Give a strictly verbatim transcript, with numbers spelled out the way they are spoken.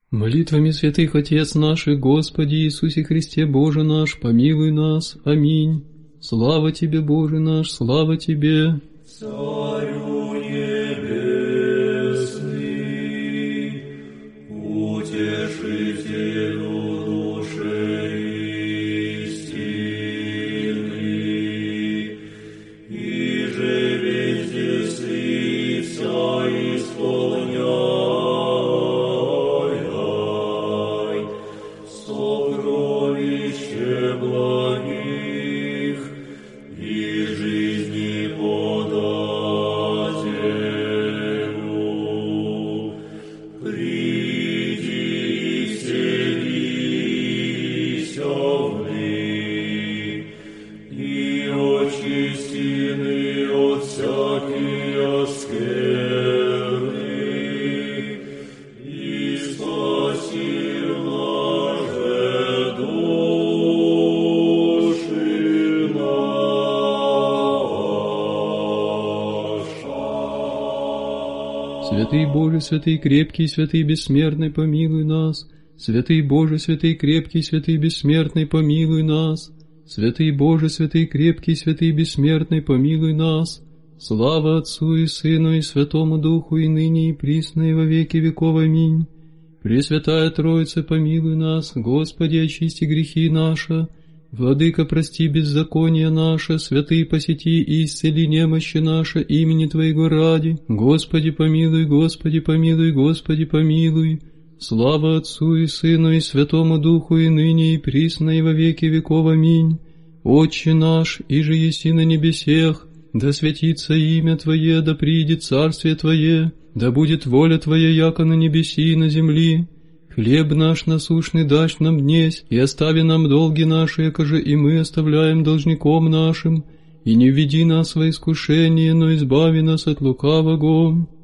Молитвами святых Отец наших, Господи Иисусе Христе, Боже наш, помилуй нас. Аминь. Слава Тебе, Боже наш, слава Тебе. Царю небесный, утешителю души истины, и же везде сыся исполняй сокровище благих и жизни подателю. Приди и вселися вны, и очистины от всякие скверны, и спаси наши души наши. Святый Боже, святый крепкий, святый бессмертный, помилуй нас. Святый Боже, святый крепкий, святый бессмертный, помилуй нас. Святый Боже, святый крепкий, святый бессмертный, помилуй нас. Слава Отцу и Сыну и Святому Духу, и ныне и присно и во веки веков. Аминь. Пресвятая Троица, помилуй нас. Господи, очисти грехи наши. Владыка, прости беззаконие наше. Святый, посети и исцели немощи наши имени Твоего ради. Господи, помилуй, Господи, помилуй, Господи, помилуй. Слава Отцу и Сыну и Святому Духу, и ныне и присно и во веки веков. Аминь. Отче наш, иже еси на небесех, да святится имя Твое, да приидет царствие Твое, да будет воля Твоя, яко на небеси и на земли. Хлеб наш насущный дашь нам днесь, и остави нам долги наши, якоже и мы оставляем должником нашим, и не введи нас во искушение, но избави нас от лукавого.